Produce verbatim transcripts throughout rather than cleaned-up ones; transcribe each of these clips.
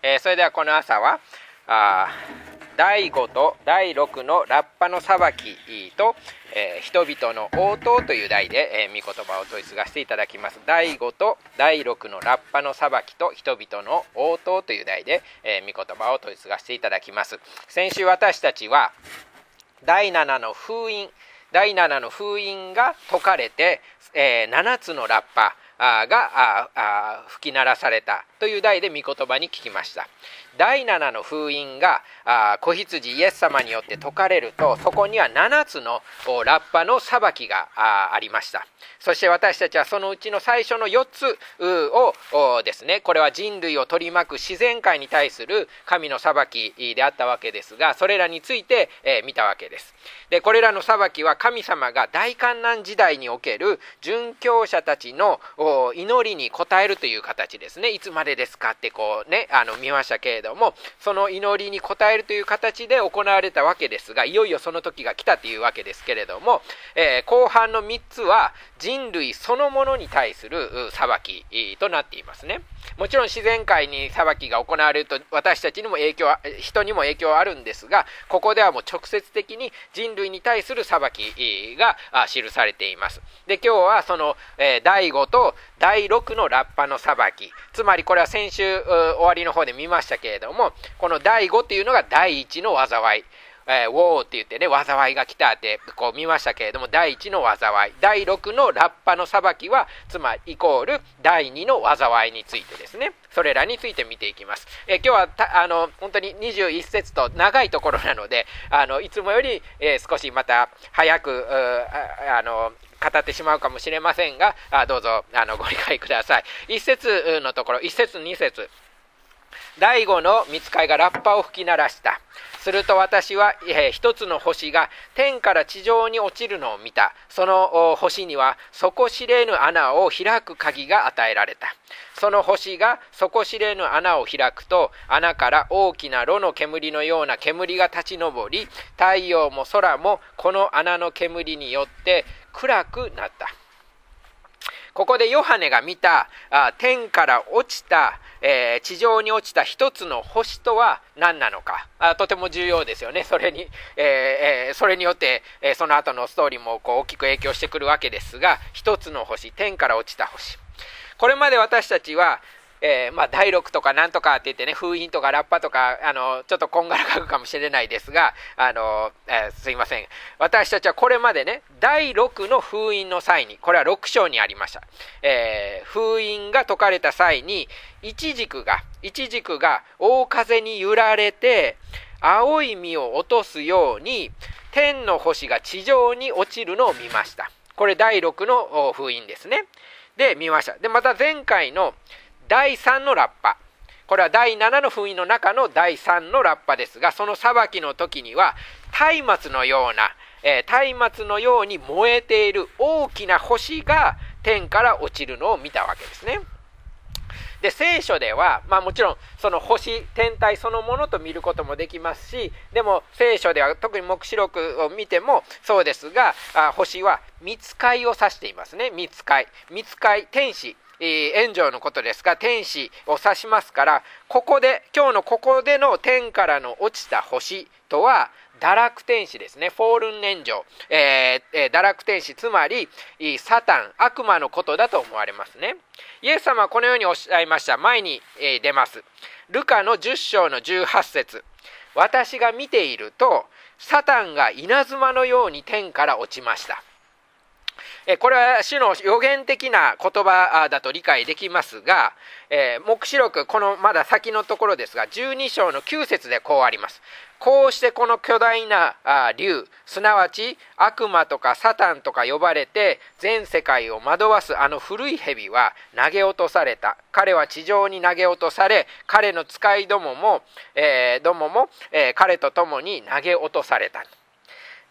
えー、それではこの朝はあだいごとだいろくのラッパの裁きと、えー、人々の応答という題で、えー、御言葉を問い継がせていただきます。だいごとだいろくのラッパの裁きと人々の応答という題で、えー、御言葉を問い継がせていただきます。先週私たちはだいななの封印だいななの封印が解かれて、えー、ななつのラッパが吹き鳴らされたという題で御言葉に聞きました。だいななの封印が子羊イエス様によって解かれると、そこにはななつのラッパの裁きがありました。そして私たちはそのうちの最初のよっつをですね、これは人類を取り巻く自然界に対する神の裁きであったわけですが、それらについて見たわけです。でこれらの裁きは神様が大観難時代における殉教者たちの祈りに応えるという形ですね。いつまでですかってこうね、あの見ましたけれども、その祈りに応えるという形で行われたわけですが、いよいよその時が来たというわけですけれども、えー、後半のみっつは人類そのものに対する裁きとなっていますね。もちろん自然界に裁きが行われると私たちにも影響、人にも影響あるんですが、ここではもう直接的に人類に対する裁きが記されています。で今日はその、えー、だいごとだいろくのラッパの裁き、つまりこれは先週終わりの方で見ましたけれども、このだいごというのがだいいちの災い、えー、ウォーって言ってね、災いが来たってこう見ましたけれども、だいいちの災い、だいろくのラッパの裁きはつまりイコールだいにの災いについてですね、それらについて見ていきます。えー、今日はたあの本当ににじゅういっ節と長いところなので、あのいつもより、えー、少しまた早くああの語ってしまうかもしれませんが、あどうぞあのご理解ください。いっ節のところ、いっ節に節、だいごの御使いがラッパを吹き鳴らした。すると私は、えー、一つの星が天から地上に落ちるのを見た。その星には底知れぬ穴を開く鍵が与えられた。その星が底知れぬ穴を開くと、穴から大きな炉の煙のような煙が立ち上り、太陽も空もこの穴の煙によって暗くなった。ここでヨハネが見たあ天から落ちた、えー、地上に落ちた一つの星とは何なのか、あとても重要ですよね。それに、えー、それによって、えー、その後のストーリーもこう大きく影響してくるわけですが、一つの星、天から落ちた星、これまで私たちはえーまあ、だいろくとかなんとかって言ってね、封印とかラッパとかあのちょっとこんがらがるかもしれないですが、あの、えー、すいません、私たちはこれまでね、だいろくの封印の際に、これはろく章にありました、えー、封印が解かれた際に一軸が一軸が大風に揺られて青い実を落とすように天の星が地上に落ちるのを見ました。これだいろくの封印ですね。で見ました。でまた前回のだいさんのラッパ、これはだいななの封印の中のだいさんのラッパですが、その裁きの時には松明のような、えー、松明のように燃えている大きな星が天から落ちるのを見たわけですね。で聖書では、まあ、もちろんその星天体そのものと見ることもできますし、でも聖書では特に黙示録を見てもそうですが、あ星は御使いを指していますね。御使い御使い天使、エンジェルのことですが天使を指しますから、ここで今日のここでの天からの落ちた星とは堕落天使ですね。フォールンエンジェル、えー、堕落天使、つまりサタン、悪魔のことだと思われますね。イエス様はこのようにおっしゃいました。前に出ます。ルカのじゅっ章のじゅうはち節、私が見ているとサタンが稲妻のように天から落ちました。これは主の予言的な言葉だと理解できますが、えー、黙示録このまだ先のところですがじゅうに章のきゅう節でこうあります。こうしてこの巨大な竜、すなわち悪魔とかサタンとか呼ばれて全世界を惑わすあの古い蛇は投げ落とされた。彼は地上に投げ落とされ、彼の使いどもも、えー、どもも、えー、彼と共に投げ落とされた。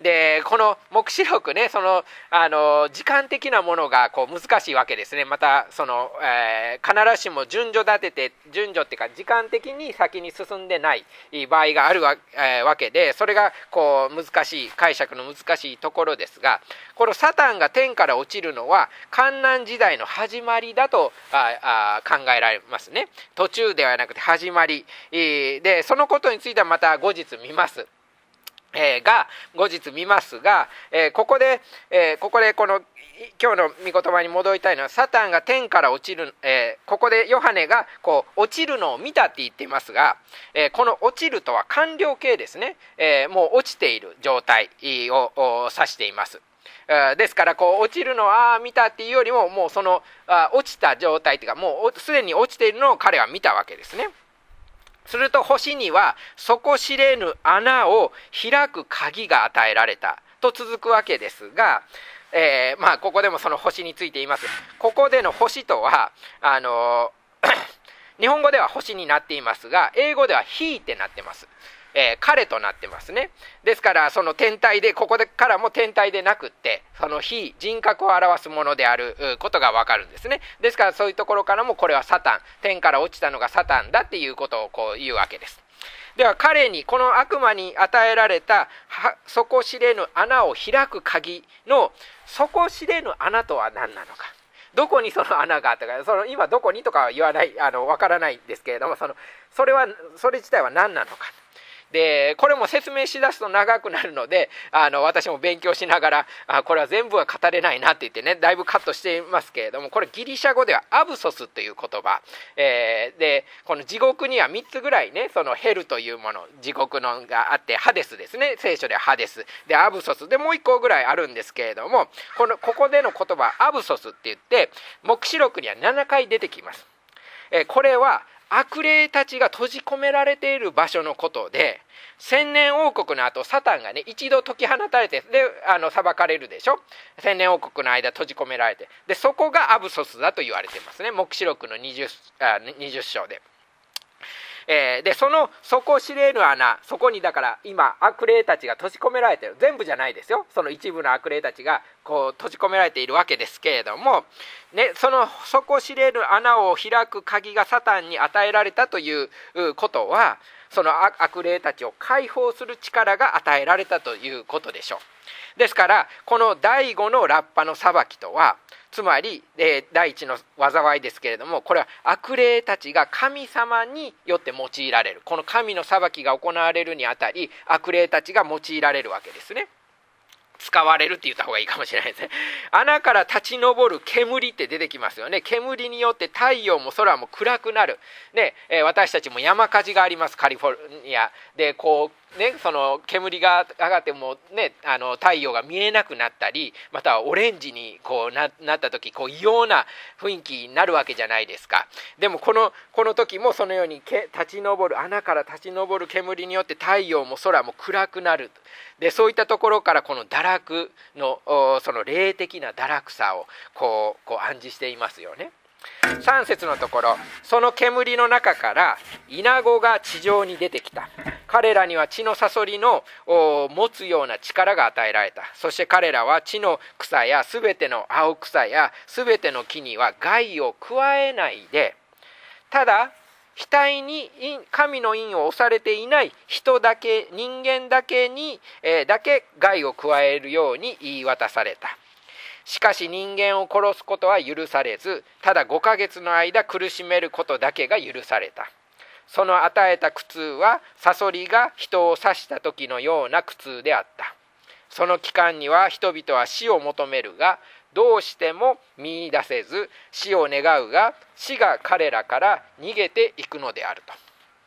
でこの黙示録ね、そのあの時間的なものがこう難しいわけですね。またその、えー、必ずしも順序立てて順序っていうか時間的に先に進んでない場合がある わ,、えー、わけで、それがこう難しい解釈の難しいところですが、このサタンが天から落ちるのは患難時代の始まりだとああ考えられますね。途中ではなくて始まり、えー、でそのことについてはまた後日見ます。えー、が後日見ますが、えー、ここで、えー、ここでこの今日の御言葉に戻りたいのは、サタンが天から落ちる、えー、ここでヨハネがこう落ちるのを見たって言っていますが、えー、この落ちるとは完了形ですね、えー、もう落ちている状態を指しています。ですからこう落ちるのをああ見たっていうよりも、もうそのあ落ちた状態というか、もうすでに落ちているのを彼は見たわけですね。すると星には底知れぬ穴を開く鍵が与えられたと続くわけですが、えー、まあここでもその星について言います。ここでの星とはあの日本語では星になっていますが、英語ではheってなってます。えー、彼となってますね。ですからその天体で、ここでからも天体でなくって、その非人格を表すものであることがわかるんですね。ですからそういうところからもこれはサタン、天から落ちたのがサタンだっていうことをこう言うわけです。では彼に、この悪魔に与えられた底知れぬ穴を開く鍵の底知れぬ穴とは何なのか、どこにその穴があったか、その今どこにとかは言わない、あのわからないんですけれども、そのそれはそれ自体は何なのか。でこれも説明しだすと長くなるので、あの私も勉強しながら、あこれは全部は語れないなって言ってね、だいぶカットしていますけれども、これギリシャ語ではアブソスという言葉、えー、でこの地獄にはみっつぐらいね、そのヘルというもの、地獄のがあって、ハデスですね、聖書ではハデスで、アブソスでもういっこぐらいあるんですけれども、このここでの言葉アブソスって言って黙示録にはななかい出てきます。えー、これは悪霊たちが閉じ込められている場所のことで、千年王国の後サタンがね一度解き放たれて、であの裁かれるでしょ。千年王国の間閉じ込められて、でそこがアブソスだと言われていますね、黙示録の 20, あ20章で。えー、でその底知れぬ穴、そこにだから今悪霊たちが閉じ込められている、全部じゃないですよ、その一部の悪霊たちがこう閉じ込められているわけですけれども、ね、その底知れぬ穴を開く鍵がサタンに与えられたということは、その悪霊たちを解放する力が与えられたということでしょう。ですからこの第五のラッパの裁きとは、つまり、えー、第一の災いですけれども、これは悪霊たちが神様によって用いられる、この神の裁きが行われるにあたり、悪霊たちが用いられるわけですね。使われるって言った方がいいかもしれないですね。穴から立ち上る煙って出てきますよね。煙によって太陽も空も暗くなる、ねえー、私たちも山火事があります、カリフォルニアで。こうね、その煙が上がっても、ね、あの太陽が見えなくなったり、またはオレンジにこう な, なった時こう異様な雰囲気になるわけじゃないですか。でもこのこの時もそのようにけ立ち上る穴から立ち上る煙によって太陽も空も暗くなる。でそういったところからこの堕落のその霊的な堕落さをこうこう暗示していますよね。さん節のところ、その煙の中からイナゴが地上に出てきた。彼らには地のサソリの持つような力が与えられた。そして彼らは地の草やすべての青草やすべての木には害を加えないで、ただ額に神の印を押されていない人だけ、人間だけに、えー、だけ害を加えるように言い渡された。しかし人間を殺すことは許されず、ただごかげつの間苦しめることだけが許された。その与えた苦痛はサソリが人を刺した時のような苦痛であった。その期間には人々は死を求めるが、どうしても見出せず、死を願うが死が彼らから逃げていくのであると。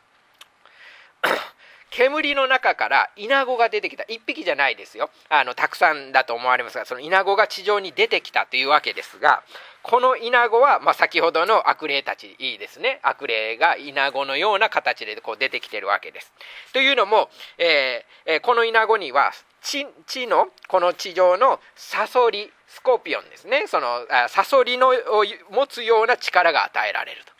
煙の中からイナゴが出てきた。一匹じゃないですよ。あのたくさんだと思われますが、そのイナゴが地上に出てきたというわけですが、このイナゴは、まあ、先ほどの悪霊たち、いいですね、悪霊がイナゴのような形でこう出てきているわけです。というのも、えー、このイナゴには地、地のこの地上のサソリ、スコーピオンですね、そのサソリの持つような力が与えられると。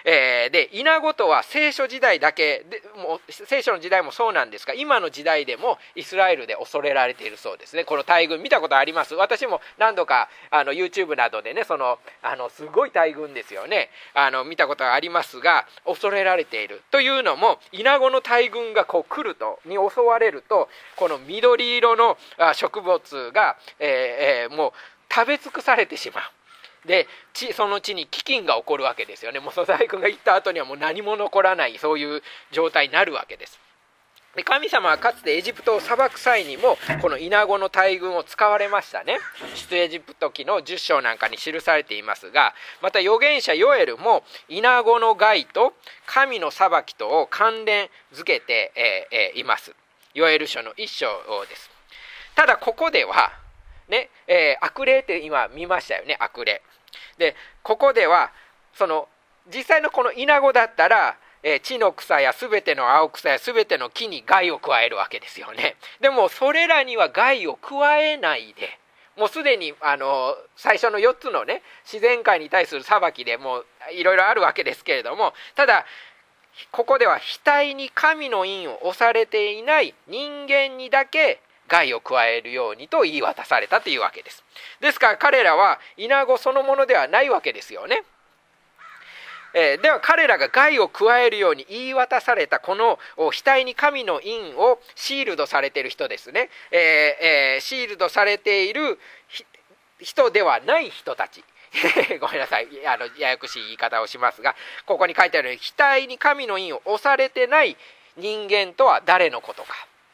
えー、でイナゴとは聖書時代だけでもう聖書の時代もそうなんですが、今の時代でもイスラエルで恐れられているそうですね。この大群見たことあります？私も何度かあの YouTube などでね、そのあのすごい大群ですよね、あの見たことがありますが、恐れられているというのも、イナゴの大群がこう来るとに襲われると、この緑色の植物が、えーえー、もう食べ尽くされてしまう。で地その地に飢饉が起こるわけですよね。もうその大群が行った後にはもう何も残らない、そういう状態になるわけです。で神様はかつてエジプトを裁く際にもこのイナゴの大群を使われましたね。出エジプト記のじゅっ章なんかに記されていますが、また預言者ヨエルもイナゴの害と神の裁きとを関連づけて、えーえー、います。ヨエル書のいっ章です。ただここではね、えー、悪霊って今見ましたよね。悪霊で、ここではその実際のこのイナゴだったら、えー、地の草やすべての青草やすべての木に害を加えるわけですよね。でもそれらには害を加えないで、もうすでにあの最初のよっつのね自然界に対する裁きでもういろいろあるわけですけれども、ただここでは額に神の印を押されていない人間にだけ害を加えるようにと言い渡されたというわけです。ですから彼らはイナゴそのものではないわけですよね。えー、では彼らが害を加えるように言い渡されたこの額に神の印をシールドされている人ですね、えーえー、シールドされている人ではない人たちごめんなさい、あのややこしい言い方をしますが、ここに書いてあるように額に神の印を押されてない人間とは誰のことか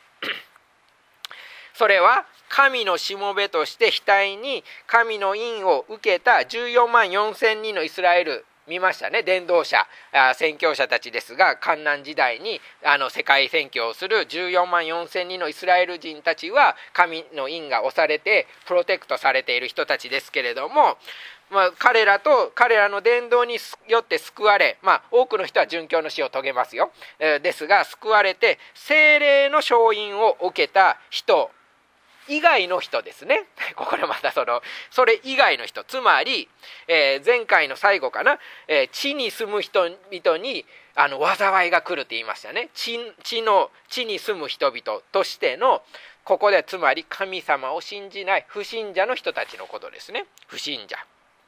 それは神のしもべとして額に神の印を受けたじゅうよんまんよんせんにんのイスラエル、見ましたね、伝道者、宣教者たちですが、患難時代にあの世界宣教をするじゅうよんまんよんせんにんのイスラエル人たちは神の印が押されてプロテクトされている人たちですけれども、まあ、彼らと彼らの伝道によって救われ、まあ、多くの人は殉教の死を遂げますよ、えー、ですが救われて聖霊の勝因を受けた人以外の人ですね。ここでまたそのそれ以外の人、つまり、えー、前回の最後かな、えー、地に住む人々にあの災いが来るって言いましたね。 地, 地の地に住む人々としての、ここでつまり神様を信じない不信者の人たちのことですね。不信者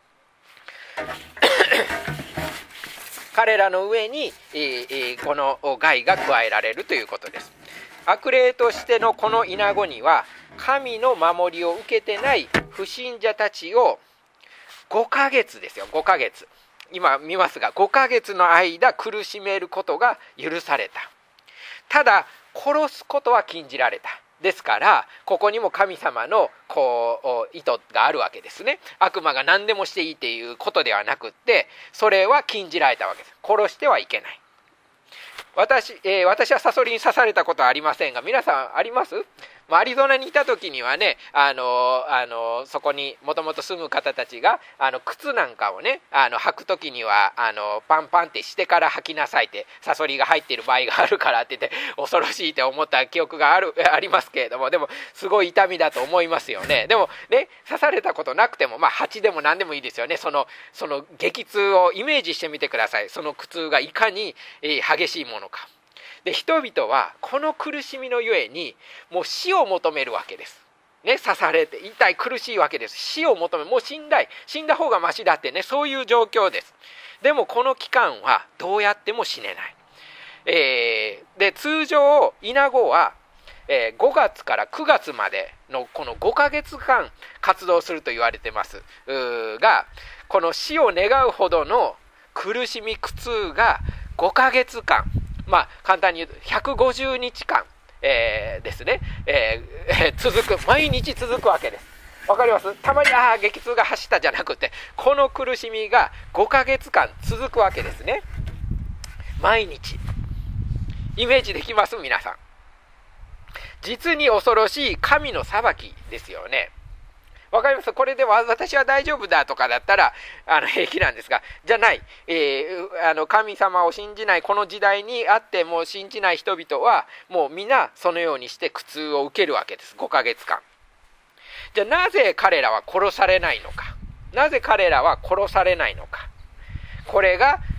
彼らの上に、えー、この害が加えられるということです。悪霊としてのこのイナゴには神の守りを受けてない不信者たちをごかげつですよ、ごかげつ、今見ますがごかげつの間苦しめることが許された。ただ殺すことは禁じられた。ですからここにも神様のこう意図があるわけですね。悪魔が何でもしていいということではなくって、それは禁じられたわけです。殺してはいけない。私、えー、私はサソリに刺されたことはありませんが、皆さんあります？アリゾナにいた時にはね、あのあのそこにもともと住む方たちがあの靴なんかをねあの履く時にはあのパンパンってしてから履きなさいって、サソリが入っている場合があるからって言って恐ろしいって思った記憶があるありますけれども、でもすごい痛みだと思いますよね。でもね、刺されたことなくても、まあ蜂でも何でもいいですよね。そのその激痛をイメージしてみてください。その苦痛がいかに、えー、激しいものか。で人々はこの苦しみのゆえにもう死を求めるわけです、ね、刺されて痛い苦しいわけです。死を求め、もう死んだい死んだ方がマシだってね、そういう状況です。でもこの期間はどうやっても死ねない、えー、で通常イナゴは、えー、ごがつからくがつまでのこのごかげつかん活動すると言われてますが、この死を願うほどの苦しみ苦痛がごかげつかん、まあ簡単に言うとひゃくごじゅうにちかん、えー、ですね、えー、続く、毎日続くわけです。わかります？たまにああ激痛が走ったじゃなくて、この苦しみがごかげつかん続くわけですね。毎日。イメージできます？皆さん。実に恐ろしい神の裁きですよね。わかります？これでは私は大丈夫だとかだったらあの平気なんですが、じゃない、えー、あの神様を信じないこの時代にあっても信じない人々はもう皆そのようにして苦痛を受けるわけです。ごかげつかん。じゃあなぜ彼らは殺されないのか、なぜ彼らは殺されないのか。これが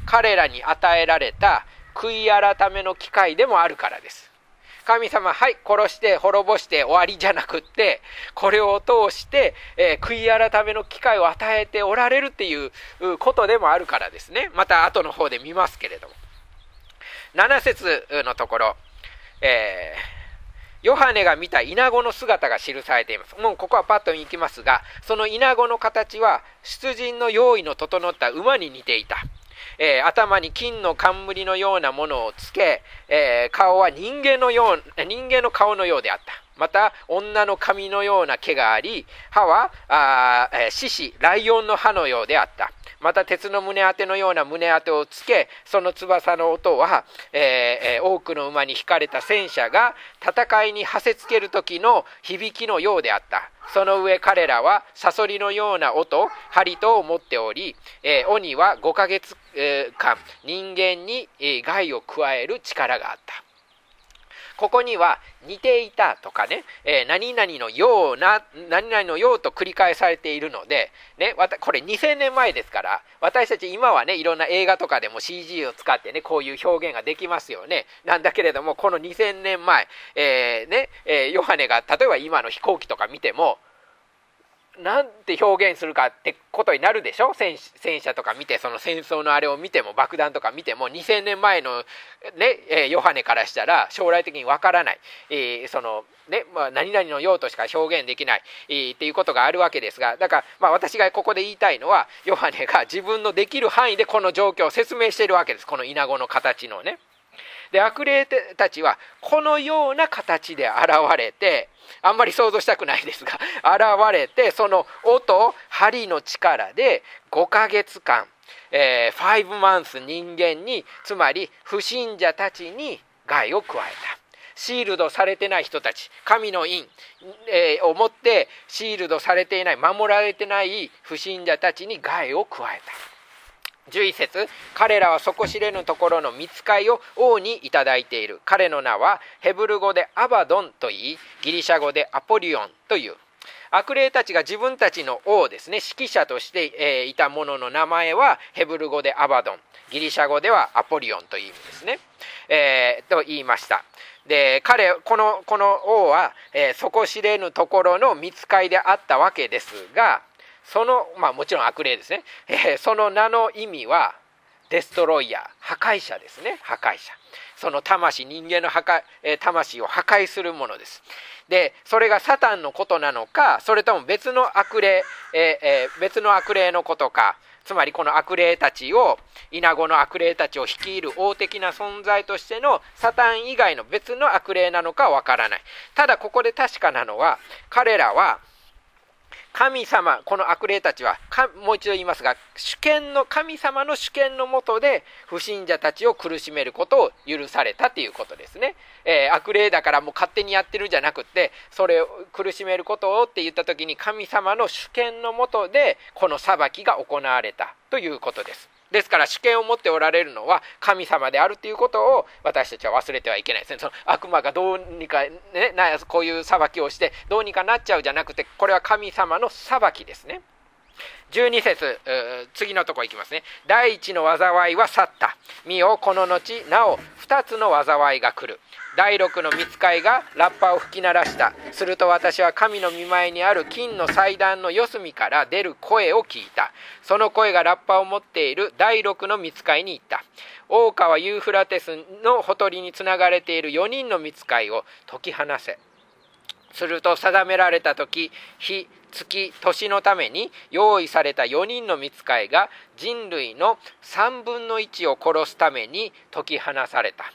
彼らに与えられた悔い改めの機会でもあるからです。神様、はい、殺して滅ぼして終わりじゃなくって、これを通して、えー、悔い改めの機会を与えておられるっていうことでもあるからですね。また後の方で見ますけれども。なな節のところ、えー、ヨハネが見たイナゴの姿が記されています。もうここはパッと行きますが、そのイナゴの形は出陣の用意の整った馬に似ていた。えー、頭に金の冠のようなものをつけ、えー、顔は人間のよう、人間の顔のようであった。また女の髪のような毛があり、歯はあ、えー、獅子、ライオンの歯のようであった。また鉄の胸当てのような胸当てをつけ、その翼の音は、えー、多くの馬に引かれた戦車が戦いにはせつける時の響きのようであった。その上彼らはサソリのような音、針とを持っており、えー、鬼はごかげつかん人間に害を加える力があった。ここには似ていたとかね、えー、何々のような、何々のようと繰り返されているので、ね、これにせんねんまえですから、私たち今はね、いろんな映画とかでも シージー を使ってね、こういう表現ができますよね。なんだけれども、このにせんねんまえ、えー、ね、えー、ヨハネが例えば今の飛行機とか見ても、なんて表現するかってことになるでしょ。 戦, 戦車とか見て、その戦争のあれを見ても、爆弾とか見ても、にせんねんまえの、ねえー、ヨハネからしたら将来的にわからない、えーそのねまあ、何々の用としか表現できない、えー、っていうことがあるわけですが、だから、まあ、私がここで言いたいのは、ヨハネが自分のできる範囲でこの状況を説明しているわけです。このイナゴの形のね。で、悪霊たちはこのような形で現れて、あんまり想像したくないですが、現れて、その音、針の力でごかげつかん、えー、ごマンス人間に、つまり不信者たちに害を加えた。シールドされてない人たち、神の印、えー、をもってシールドされていない、守られてない不信者たちに害を加えた。じゅういち節、彼らは底知れぬところの御使いを王にいただいている。彼の名はヘブル語でアバドンといい、ギリシャ語でアポリオンという。悪霊たちが自分たちの王ですね、指揮者として、えー、いたものの名前はヘブル語でアバドン、ギリシャ語ではアポリオンという意味ですね、えー、と言いました。で、彼このこの王は、えー、底知れぬところの御使いであったわけですが、その、まあもちろん悪霊ですね、えー、その名の意味はデストロイヤー、破壊者ですね。破壊者、その魂、人間の破壊、えー、魂を破壊するものです。で、それがサタンのことなのか、それとも別の悪霊、えーえー、別の悪霊のことか、つまりこの悪霊たちを、イナゴの悪霊たちを率いる王的な存在としてのサタン以外の別の悪霊なのかわからない。ただここで確かなのは、彼らは神様、この悪霊たちは、もう一度言いますが、主権の、神様の主権の下で不信者たちを苦しめることを許されたということですね。えー、悪霊だからもう勝手にやってるんじゃなくて、それを苦しめることをって言った時に、神様の主権の下でこの裁きが行われたということです。ですから主権を持っておられるのは神様であるということを私たちは忘れてはいけないですね。その悪魔がどうにか、ね、なこういう裁きをしてどうにかなっちゃうじゃなくて、これは神様の裁きですね。じゅうに節、次のところいきますね。第一の災いは去った。見よ、この後なお二つの災いが来る。第六の御使いがラッパを吹き鳴らした。すると私は神の御前にある金の祭壇の四隅から出る声を聞いた。その声がラッパを持っている第六の御使いに言った。大川ユーフラテスのほとりにつながれている四人の御使いを解き放せ。すると定められた時、日、月、年のために用意されたよにんの御使いが人類のさんぶんのいちを殺すために解き放された。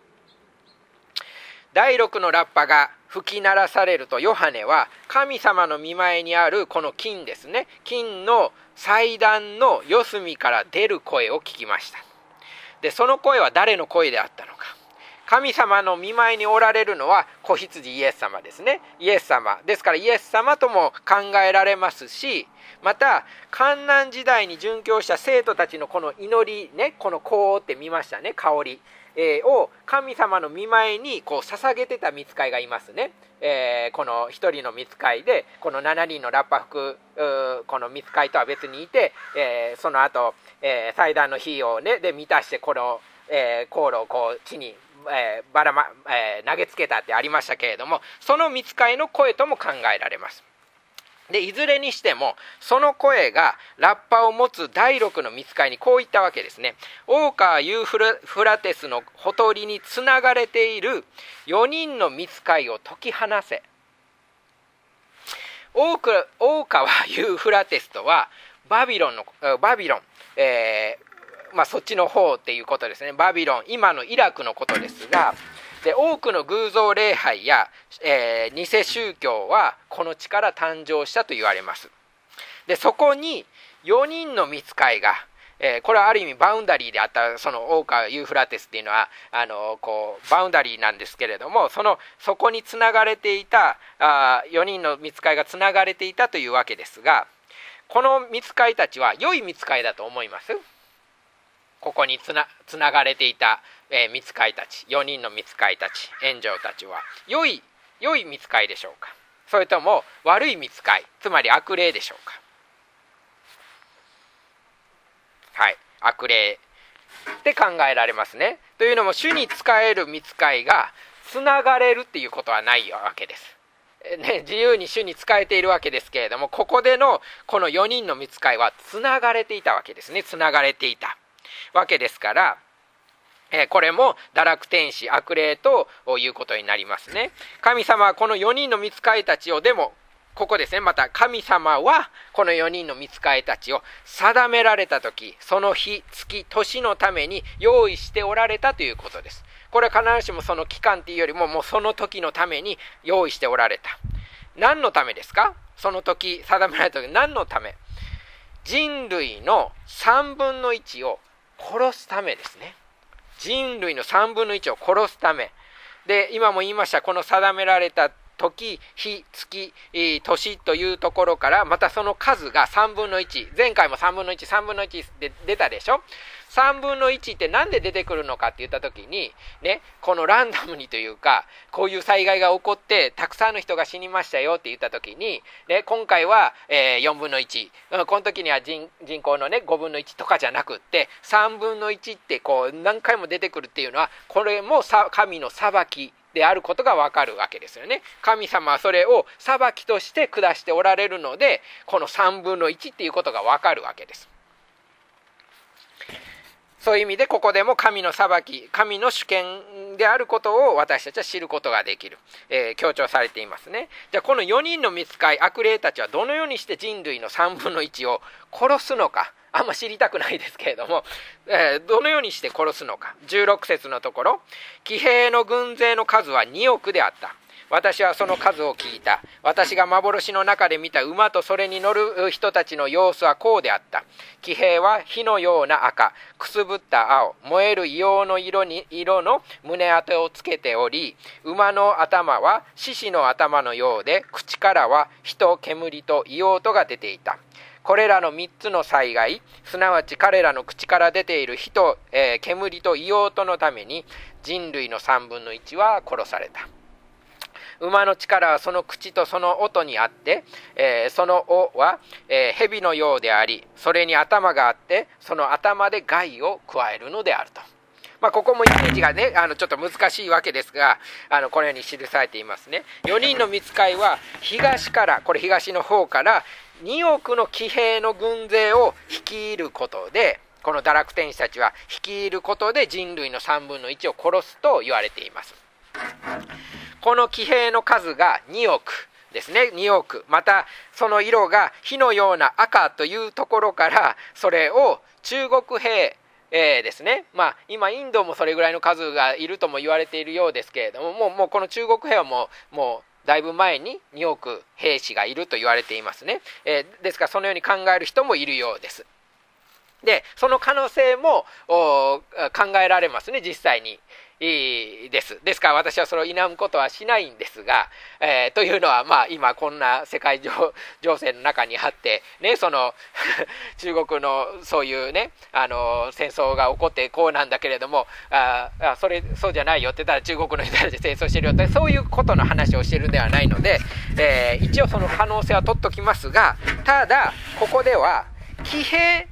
第六のラッパが吹き鳴らされると、ヨハネは神様の御前にあるこの金ですね、金の祭壇の四隅から出る声を聞きました。で、その声は誰の声であったのか。神様の御前におられるのは子羊イエス様ですね。イエス様ですから、イエス様とも考えられますし、また患難時代に殉教した生徒たちのこの祈りね、この香って見ましたね、香り、えー、を神様の御前にこう捧げてた御使いがいますね。えー、この一人の御使いで、このしちにんのラッパ吹くこの御使いとは別にいて、えー、その後えー、祭壇の火をねで満たしてこの、えー、香炉をこう地に、えーばらまえー、投げつけたってありましたけれども、その御使いの声とも考えられます。でいずれにしてもその声がラッパを持つ第六の御使いにこう言ったわけですね。大川ユーフラテスのほとりにつながれているよにんの御使いを解き放せ。大川ユーフラテスとはバビロンのバビロン、えーまあ、そっちの方っていうことですね。バビロン、今のイラクのことですが、で多くの偶像礼拝や、えー、偽宗教はこの地から誕生したと言われます。でそこによにんの御使いが、えー、これはある意味バウンダリーであったその大川ユーフラテスっていうのはあのこうバウンダリーなんですけれども、そのそこにつながれていたあよにんの御使いがつながれていたというわけですが、この御使いたちは良い御使いだと思います。ここにつ な, つながれていた、えー、御使いたち、よにんの御使いたち、炎上たちは良い良い御使いでしょうか、それとも悪い御使い、つまり悪霊でしょうか。はい、悪霊って考えられますね。というのも主に仕える御使いがつながれるっていうことはないわけです。ね、自由に主に仕えているわけですけれども、ここでのこのよにんの御使いはつながれていたわけですね。つながれていたわけですから、えー、これも堕落天使、悪霊ということになりますね。神様はこのよにんの御使いたちを、でもここですね、また神様はこのよにんの御使いたちを定められた時、その日、月、年のために用意しておられたということです。これは必ずしもその期間っていうよりも、もうその時のために用意しておられた。何のためですか？その時定められた時、何のため？人類のさんぶんのいちを殺すためですね。人類のさんぶんのいちを殺すためで、今も言いました、この定められた時、日、月、年というところからまたその数がさんぶんのいち、前回もさんぶんのいち、さんぶんのいちで出たでしょ。さんぶんのいちって何で出てくるのかって言った時にね、このランダムにというか、こういう災害が起こってたくさんの人が死にましたよって言った時に、ね、今回は、えー、よんぶんのいち、この時には 人, 人口のねごぶんのいちとかじゃなくって、さんぶんのいちってこう何回も出てくるっていうのは、これもさ神の裁きであることが分かるわけですよね。神様はそれを裁きとして下しておられるので、このさんぶんのいちっていうことが分かるわけです。そういう意味でここでも神の裁き、神の主権であることを私たちは知ることができる、えー、強調されていますね。じゃあこのよにんの御使い、悪霊たちはどのようにして人類のさんぶんのいちを殺すのか、あんま知りたくないですけれども、えー、どのようにして殺すのか。じゅうろく節のところ、騎兵の軍勢の数はにおくであった。私はその数を聞いた。私が幻の中で見た馬とそれに乗る人たちの様子はこうであった。騎兵は火のような赤、くすぶった青、燃える硫黄の色に色の胸当てをつけており、馬の頭は獅子の頭のようで、口からは火と煙と硫黄とが出ていた。これらのみっつの災害、すなわち彼らの口から出ている火と、えー、煙と硫黄とのために、人類のさんぶんのいちは殺された。馬の力はその口とその音にあって、えー、その尾は、えー、蛇のようであり、それに頭があって、その頭で害を加えるのであると。まあ、ここもイメージがね、あのちょっと難しいわけですが、あのこのように記されていますね。よにんの御使いは東から、これ東の方からにおくの騎兵の軍勢を率いることで、この堕落天使たちは率いることで人類のさんぶんのいちを殺すと言われています。この騎兵の数がにおくですね。におく。またその色が火のような赤というところから、それを中国兵、えー、ですね。まあ今インドもそれぐらいの数がいるとも言われているようですけれども、もう、もうこの中国兵はもう、もうだいぶ前ににおく兵士がいると言われていますね。えー、ですからそのように考える人もいるようです。で、その可能性も考えられますね、実際に。いいです。ですから私はそれを否むことはしないんですが、えー、というのはまあ今こんな世界情勢の中にあってね、その中国のそういうね、あの戦争が起こってこうなんだけれども、ああそれそうじゃないよって言ったら中国の人たち戦争してるよって、そういうことの話をしてるんではないので、えー、一応その可能性は取っときますが、ただここでは騎兵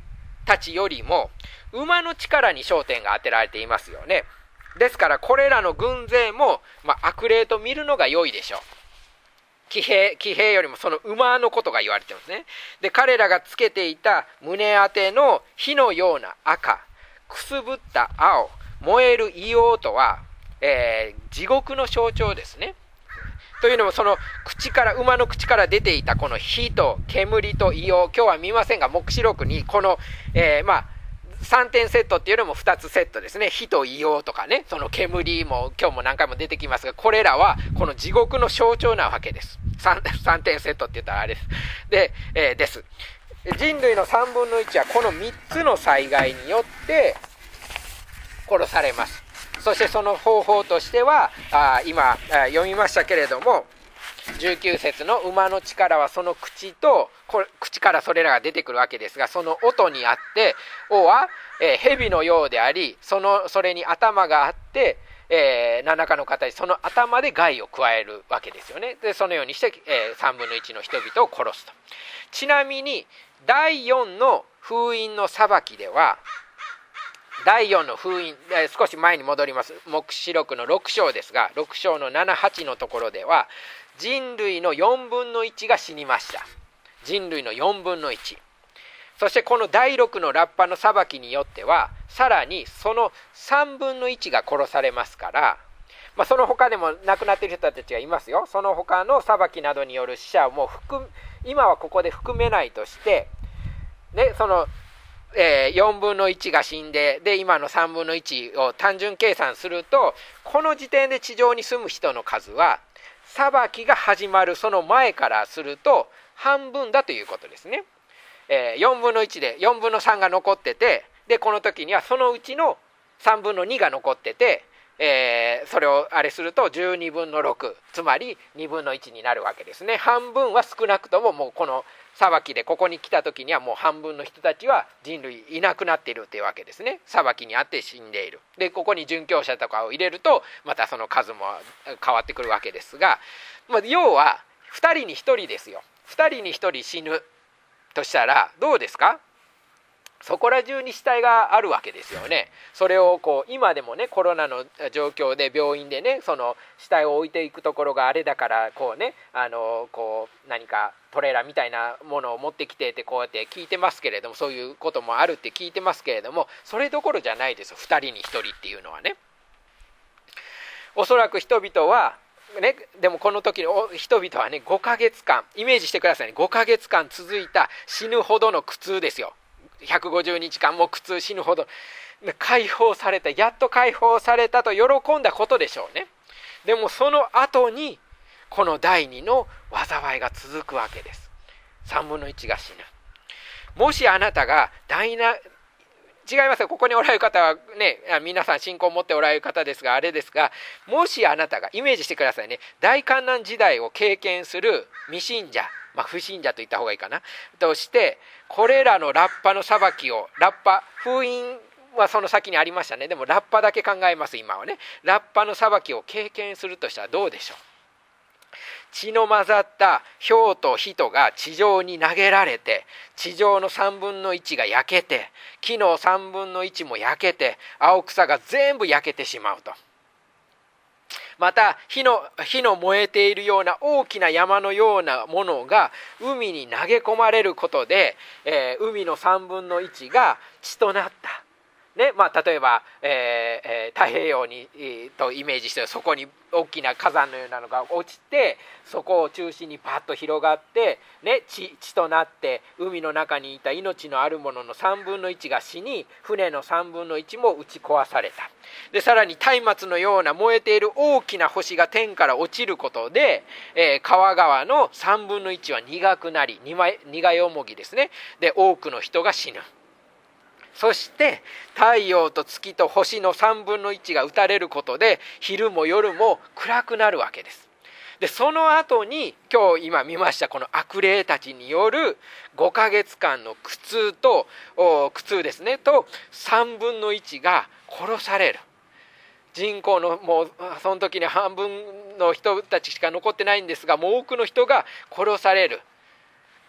たちよりも馬の力に焦点が当てられていますよね。ですからこれらの軍勢も、まあ、悪霊と見るのが良いでしょう。騎兵、騎兵よりもその馬のことが言われてますね。で、彼らがつけていた胸当ての火のような赤、くすぶった青、燃える硫黄とは、えー、地獄の象徴ですね。というのも、その口から、馬の口から出ていたこの火と煙と硫黄、今日は見ませんが、黙示録にこの、えー、まあ、さんてんセットっていうのもふたつセットですね。火と硫黄とかね、その煙も今日も何回も出てきますが、これらはこの地獄の象徴なわけです。さんてんセットって言ったらあれです。で、えー、です。人類のさんぶんのいちはこのみっつの災害によって殺されます。そしてその方法としては、あ今あ読みましたけれども、じゅうきゅう節の馬の力はその口と、これ口からそれらが出てくるわけですが、その音にあって、尾は、えー、蛇のようであり、そのそれに頭があって、えー、何らかの形、その頭で害を加えるわけですよね。でそのようにして、えー、さんぶんのいちの人々を殺すと。ちなみにだいよんの封印の裁きでは、だいよんの封印、えー、少し前に戻ります。黙示録のろく章ですが、ろく章のなな、はちのところでは、人類のよんぶんのいちが死にました。人類のよんぶんのいち。そしてこのだいろくのラッパの裁きによっては、さらにそのさんぶんのいちが殺されますから、まあ、その他でも亡くなっている人たちがいますよ。その他の裁きなどによる死者をもう含今はここで含めないとして、ね、その、えー、よんぶんのいちが死んで、で今のさんぶんのいちを単純計算すると、この時点で地上に住む人の数は裁きが始まるその前からすると半分だということですね。えー、よんぶんのいちでよんぶんのさんが残ってて、でこの時にはそのうちのさんぶんのにが残ってて、えー、それをあれするとじゅうにぶんのろく、つまりにぶんのいちになるわけですね。半分は少なくとももうこの裁きでここに来た時にはもう半分の人たちは人類いなくなっているというわけですね。裁きにあって死んでいる。でここに殉教者とかを入れるとまたその数も変わってくるわけですが、まあ、要はふたりにひとりですよ。ふたりにひとり死ぬとしたらどうですか？そこら中に死体があるわけですよね。それをこう今でもね、コロナの状況で病院でね、その死体を置いていくところがあれだから、こうね、あのこう何かトレーラーみたいなものを持ってきてってこうやって聞いてますけれども、そういうこともあるって聞いてますけれども、それどころじゃないですよ。ふたりにひとりっていうのはね。おそらく人々はね、でもこの時の人々はね、ごかげつかん、イメージしてくださいね。ごかげつかん続いた死ぬほどの苦痛ですよ。ひゃくごじゅうにちかんも苦痛、死ぬほど解放された、やっと解放されたと喜んだことでしょうね。でもその後にこのだいにの災いが続くわけです。さんぶんのいちが死ぬ。もしあなたが大な違いますよ。ここにおられる方はね、皆さん信仰を持っておられる方ですが、あれですが、もしあなたがイメージしてくださいね。大観難時代を経験する未信者、まあ不信者と言った方がいいかなとして、これらのラッパの裁きを、ラッパ封印はその先にありましたね。でもラッパだけ考えます。今はね、ラッパの裁きを経験するとしたらどうでしょう。血の混ざった氷と火とが地上に投げられて、地上のさんぶんのいちが焼けて、木のさんぶんのいちも焼けて、青草が全部焼けてしまうと。また火の、火の燃えているような大きな山のようなものが海に投げ込まれることで、えー、海のさんぶんのいちが血となった。ね、まあ、例えば、えーえー、太平洋に、えー、とイメージして、そこに大きな火山のようなのが落ちて、そこを中心にパッと広がって、ね、血、血となって海の中にいた命のあるもののさんぶんのいちが死に、船のさんぶんのいちも打ち壊された。でさらに松明のような燃えている大きな星が天から落ちることで、えー、川川のさんぶんのいちは苦くなり、苦よもぎですね。で多くの人が死ぬ。そして太陽と月と星のさんぶんのいちが打たれることで昼も夜も暗くなるわけです。でその後に今日今見ましたこの悪霊たちによるごかげつかんの苦痛と苦痛ですねとさんぶんのいちが殺される。人口のもうその時に半分の人たちしか残ってないんですが、もう多くの人が殺される。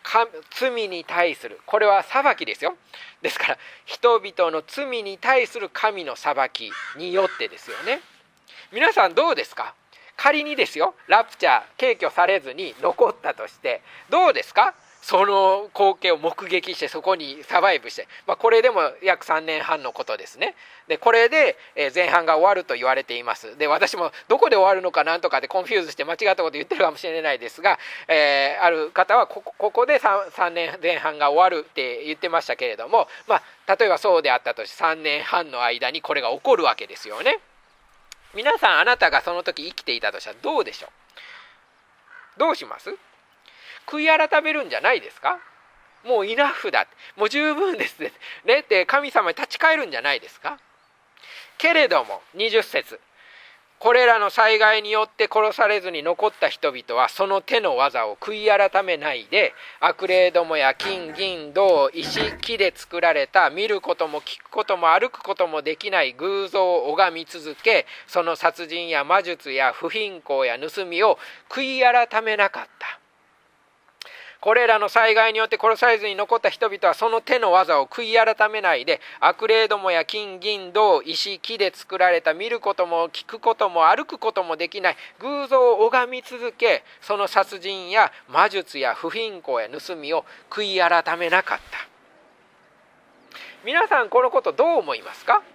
罪に対する、これは裁きですよ。ですから人々の罪に対する神の裁きによってですよね。皆さんどうですか？仮にですよ、ラプチャー軽挙されずに残ったとしてどうですか？その光景を目撃してそこにサバイブして、まあ、これでも約さんねんはんのことですね。でこれで前半が終わると言われています。で私もどこで終わるのかなんとかでコンフューズして間違ったこと言ってるかもしれないですが、えー、ある方はここ、ここで 3, さんねんぜん半が終わるって言ってましたけれども、まあ、例えばそうであったとしてさんねんはんの間にこれが起こるわけですよね。皆さんあなたがその時生きていたとしたらどうでしょう？どうします？悔い改めるんじゃないですか？もうイナフだ、もう十分ですねって神様に立ち返るんじゃないですか？けれどもにじゅっ節、これらの災害によって殺されずに残った人々はその手の技を悔い改めないで、悪霊どもや金銀銅石木で作られた見ることも聞くことも歩くこともできない偶像を拝み続け、その殺人や魔術や不貧困や盗みを悔い改めなかった。これらの災害によって殺されずに残った人々はその手の技を悔い改めないで、悪霊どもや金銀銅石木で作られた見ることも聞くことも歩くこともできない偶像を拝み続け、その殺人や魔術や不貧困や盗みを悔い改めなかった。皆さんこのことどう思いますか？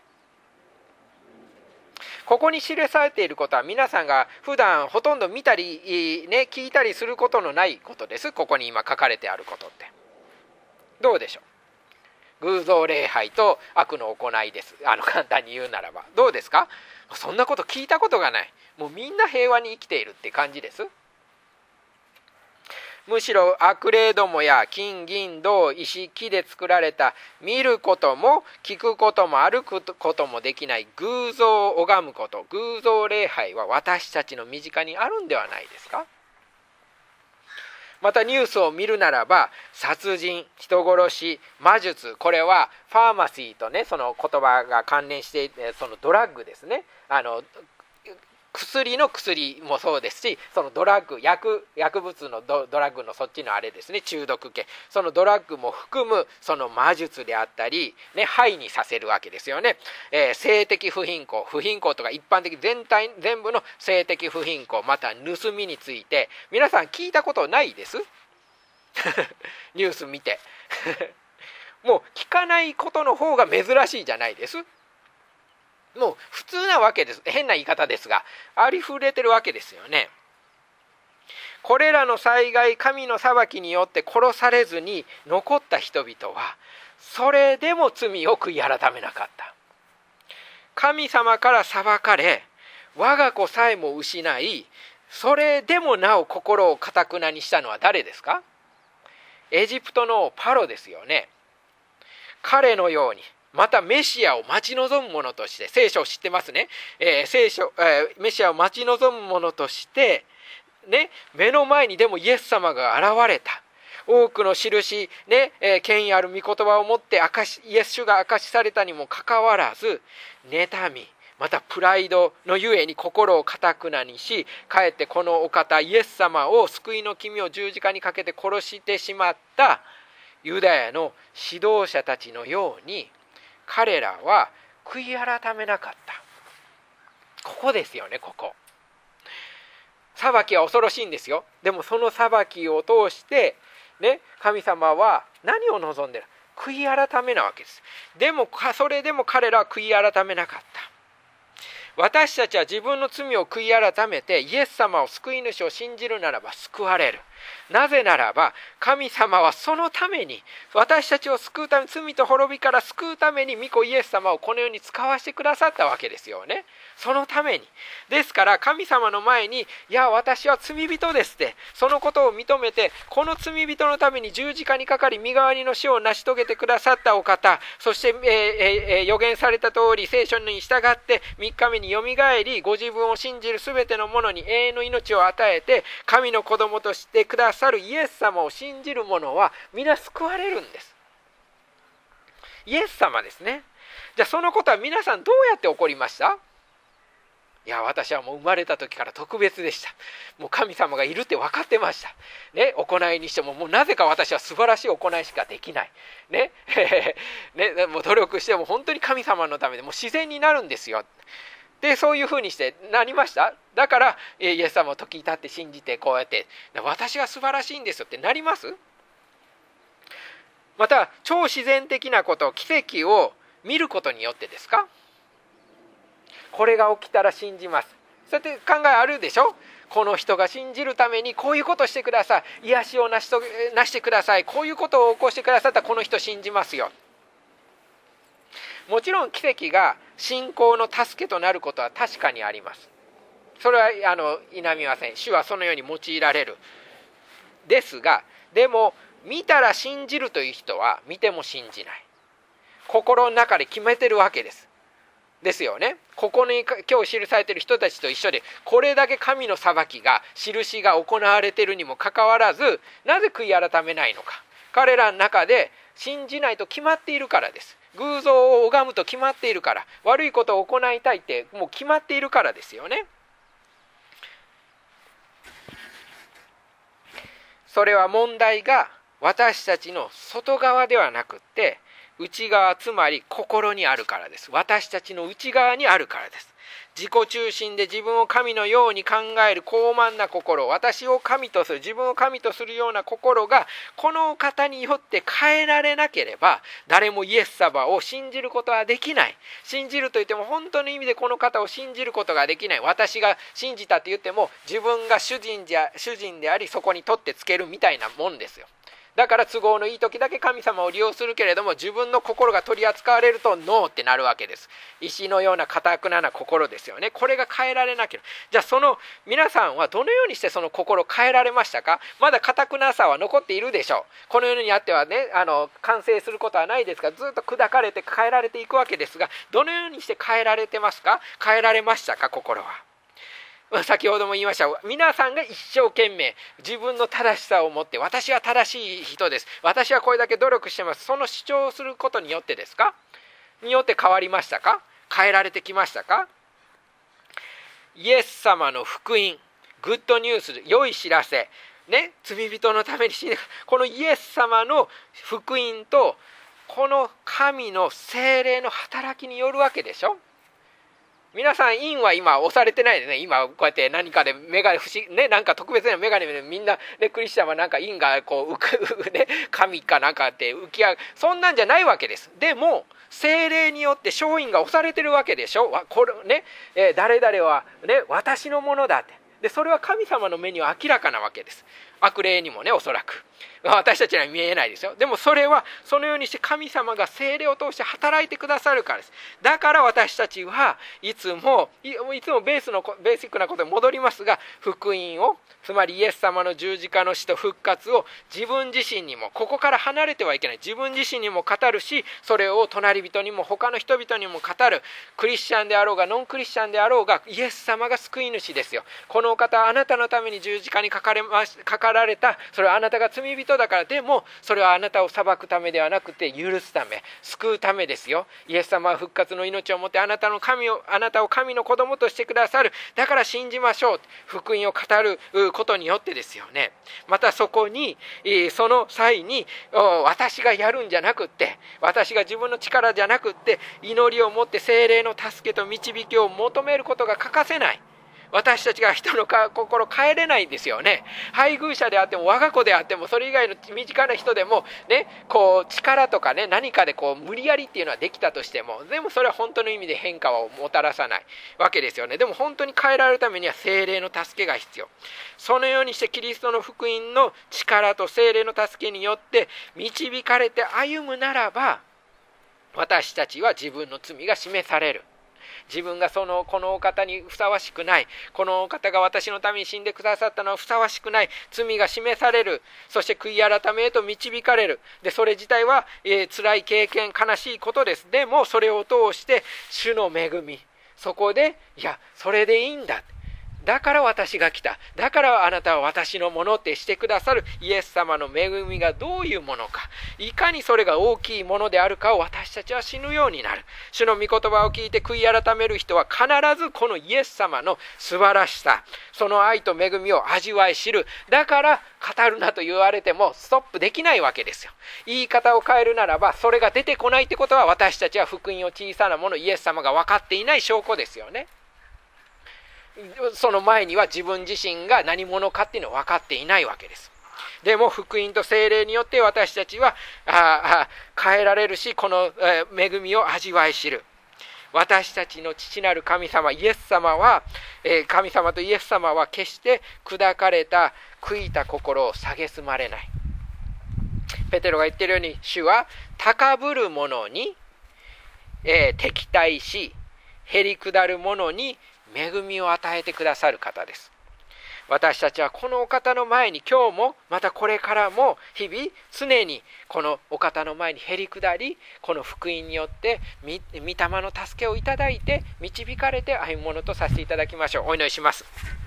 ここに記されていることは皆さんが普段ほとんど見たり、ね、聞いたりすることのないことです。ここに今書かれてあることってどうでしょう？偶像礼拝と悪の行いです。あの簡単に言うならばどうですか？そんなこと聞いたことがない。もうみんな平和に生きているって感じです。むしろ悪霊どもや金銀銅石木で作られた見ることも聞くことも歩くこともできない偶像を拝むこと、偶像礼拝は私たちの身近にあるんではないですか？またニュースを見るならば殺人、人殺し、魔術、これはファーマシーとねその言葉が関連していて、そのドラッグですね、あの薬の薬もそうですし、そのドラッグ 薬, 薬物の ド, ドラッグのそっちのあれですね、中毒系、そのドラッグも含むその魔術であったり、ね、害にさせるわけですよね、えー、性的不貧困、不貧困とか一般的全体全部の性的不貧困、また盗みについて皆さん聞いたことないですニュース見てもう聞かないことの方が珍しいじゃないです。もう普通なわけです。変な言い方ですがありふれてるわけですよね。これらの災害、神の裁きによって殺されずに残った人々はそれでも罪を悔い改めなかった。神様から裁かれ我が子さえも失い、それでもなお心を堅くなにしたのは誰ですか？エジプトのパロですよね。彼のようにまたメシアを待ち望む者として、聖書を知ってますね、えー、聖書、えー、メシアを待ち望む者としてね、目の前にでもイエス様が現れた。多くの印、ねえー、権威ある御言葉を持って証しイエス主が証しされたにもかかわらず、妬みまたプライドのゆえに心を堅くなにし、かえってこのお方イエス様を救いの君を十字架にかけて殺してしまったユダヤの指導者たちのように彼らは悔い改めなかった。ここですよね。ここ裁きは恐ろしいんですよ。でもその裁きを通してね、神様は何を望んでる？悔い改めなわけです。でもそれでも彼らは悔い改めなかった。私たちは自分の罪を悔い改めてイエス様を救い主を信じるならば救われる。なぜならば神様はそのために、私たちを救うため、罪と滅びから救うために御子イエス様をこの世に使わせてくださったわけですよね。そのためにですから神様の前に、いや私は罪人ですって、そのことを認めて、この罪人のために十字架にかかり身代わりの死を成し遂げてくださったお方、そして、えーえー、予言された通り聖書に従ってみっかめによみがえり、ご自分を信じるすべてのものに永遠の命を与えて神の子供としてくださるイエス様を信じる者は皆救われるんです。イエス様ですね。じゃあそのことは皆さんどうやって起こりました？ いや私はもう生まれた時から特別でした。もう神様がいるって分かってました、ね、行いにしてももうなぜか私は素晴らしい行いしかできない、ねね、もう努力しても本当に神様のためでもう自然になるんですよ。でそういうふうにしてなりました。だからイエス様を時に立って信じてこうやって私が素晴らしいんですよってなります。また超自然的なこと奇跡を見ることによってですか、これが起きたら信じます。そうやって考えあるでしょ。この人が信じるためにこういうことしてください、癒しをなしとなしてください、こういうことを起こしてくださったらこの人信じますよ。もちろん奇跡が信仰の助けとなることは確かにあります。それはあの否みません。主はそのように用いられる。ですがでも見たら信じるという人は見ても信じない、心の中で決めてるわけですですよね。ここに今日記されている人たちと一緒でこれだけ神の裁きが印が行われているにもかかわらずなぜ悔い改めないのか。彼らの中で信じないと決まっているからです。偶像を拝むと決まっているから、悪いことを行いたいってもう決まっているからですよね。それは問題が私たちの外側ではなくって内側、つまり心にあるからです。私たちの内側にあるからです。自己中心で自分を神のように考える高慢な心、私を神とする、自分を神とするような心がこの方によって変えられなければ誰もイエス様を信じることはできない。信じるといっても本当の意味でこの方を信じることができない。私が信じたと言っても自分が主人じゃ主人でありそこに取ってつけるみたいなもんですよ。だから都合のいい時だけ神様を利用するけれども自分の心が取り扱われるとノーってなるわけです。石のような堅くなな心ですよね。これが変えられなければ、じゃあその皆さんはどのようにしてその心を変えられましたか。まだ堅くなさは残っているでしょう。この世にあってはねあの完成することはないですがずっと砕かれて変えられていくわけですが、どのようにして変えられてますか。変えられましたか。心は先ほども言いました、皆さんが一生懸命自分の正しさを持って私は正しい人です、私はこれだけ努力してます、その主張をすることによってですかによって変わりましたか。変えられてきましたか。イエス様の福音、グッドニュース、良い知らせね、罪人のために死んでこのイエス様の福音とこの神の聖霊の働きによるわけでしょ。皆さん印は今押されてないでね、今こうやって何かでメガネ不思議ね、なんか特別なメガネでみんなねクリスチャンはなんか印がこう浮くね神かなんかって浮き上がる、そんなんじゃないわけです。でも聖霊によって勝因が押されてるわけでしょ。これね、えー、誰々はね私のものだって。でそれは神様の目には明らかなわけです。悪霊にもねおそらく私たちには見えないですよ。でもそれはそのようにして神様が聖霊を通して働いてくださるからです。だから私たちはいつもいつもベースのベーシックなことに戻りますが、福音をつまりイエス様の十字架の死と復活を自分自身にもここから離れてはいけない、自分自身にも語るし、それを隣人にも他の人々にも語る。クリスチャンであろうがノンクリスチャンであろうがイエス様が救い主ですよ。このお方はあなたのために十字架にかかれましかかられた。それはあなたが罪人だから。でもそれはあなたを裁くためではなくて許すため、救うためですよ。イエス様は復活の命を持ってあなたの神をあなたを神の子供としてくださる。だから信じましょう。福音を語ることによってですよね。またそこにその際に私がやるんじゃなくって、私が自分の力じゃなくって祈りを持って聖霊の助けと導きを求めることが欠かせない。私たちが人の心を変えれないんですよね。配偶者であっても我が子であってもそれ以外の身近な人でもね、こう力とかね何かでこう無理やりっていうのはできたとしても、でもそれは本当の意味で変化をもたらさないわけですよね。でも本当に変えられるためには聖霊の助けが必要。そのようにしてキリストの福音の力と聖霊の助けによって導かれて歩むならば、私たちは自分の罪が示される。自分がそのこのお方にふさわしくない、このお方が私のために死んでくださったのはふさわしくない、罪が示される。そして悔い改めへと導かれる。でそれ自体は、えー、辛い経験、悲しいことです。でもそれを通して主の恵み、そこでいやそれでいいんだ、 だから私が来た。だからあなたは私のものってしてくださるイエス様の恵みがどういうものか、いかにそれが大きいものであるかを私たちは知るようになる。主の御言葉を聞いて悔い改める人は必ずこのイエス様の素晴らしさ、その愛と恵みを味わい知る。だから語るなと言われてもストップできないわけですよ。言い方を変えるならば、それが出てこないってことは、私たちは福音を小さなもの、イエス様が分かっていない証拠ですよね。その前には自分自身が何者かっていうのを分かっていないわけです。でも福音と聖霊によって私たちはああ変えられるし、この恵みを味わい知る。私たちの父なる神様イエス様は、えー、神様とイエス様は決して砕かれた悔いた心を蔑まれない。ペテロが言っているように、主は高ぶる者に、えー、敵対し、へりくだる者に恵みを与えてくださる方です。私たちはこのお方の前に、今日もまたこれからも日々常にこのお方の前にへりくだり、この福音によって御霊の助けをいただいて導かれて歩むものとさせていただきましょう。お祈りします。